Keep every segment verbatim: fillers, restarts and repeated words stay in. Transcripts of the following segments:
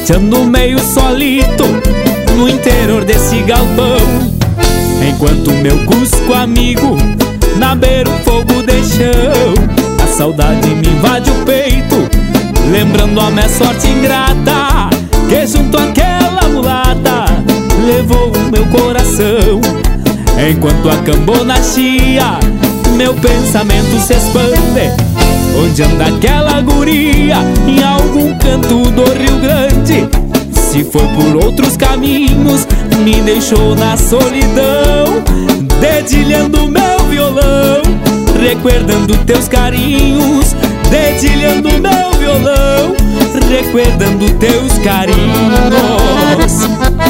ranchando meio solito no interior desse galpão, enquanto meu cusco amigo na beira o fogo de chão. A saudade me invade o peito, lembrando a minha sorte ingrata, que junto àquela mulata levou o meu coração. Enquanto a cambona chia, meu pensamento se expande. Onde anda aquela guria? Em algum canto do Rio Grande. Se foi por outros caminhos, me deixou na solidão, dedilhando meu violão, recuerdando teus carinhos. Dedilhando meu violão, recuerdando teus carinhos.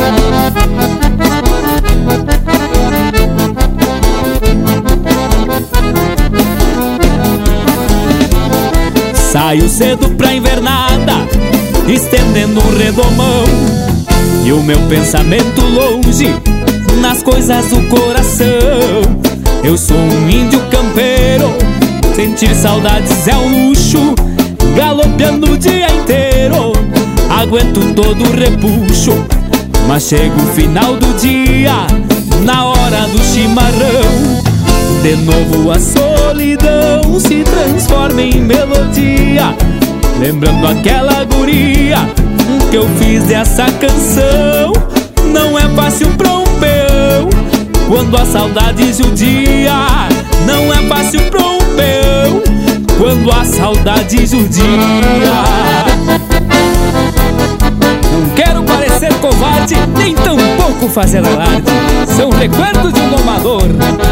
Saio cedo pra invernada, estendendo um redomão, e o meu pensamento longe nas coisas do coração. Eu sou um índio campeiro, sentir saudades é um luxo, galopeando o dia inteiro, aguento todo o repuxo. Mas chega o final do dia, na hora do chimarrão, de novo a solidão se transforma em melodia, lembrando aquela guria que eu fiz dessa canção. Não é fácil pra um peão quando a saudade judia. Não é fácil pra um peão quando a saudade judia. Não quero parecer covarde, nem tampouco fazer alarde. São recuerdos de um domador.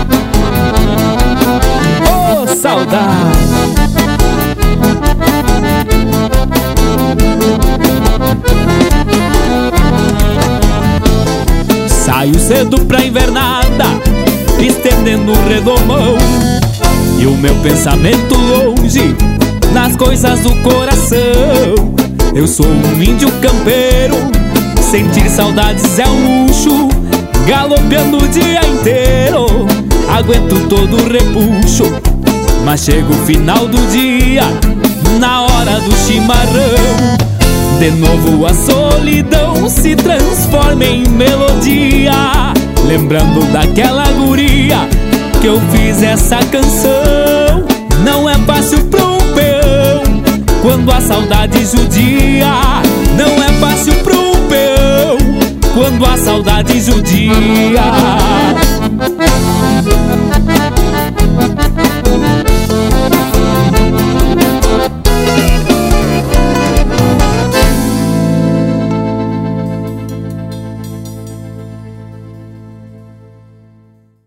Oh, saudade! Saio cedo pra invernada, estendendo um redomão, e o meu pensamento longe nas coisas do coração. Eu sou um índio campeiro, sentir saudades é um luxo, galopeando o dia inteiro, aguento todo o repuxo. Mas chega o final do dia, na hora do chimarrão, de novo a solidão se transforma em melodia, lembrando daquela guria que eu fiz essa canção. Não é fácil pra um peão quando a saudade judia. Não é fácil pra um peão quando a saudade judia.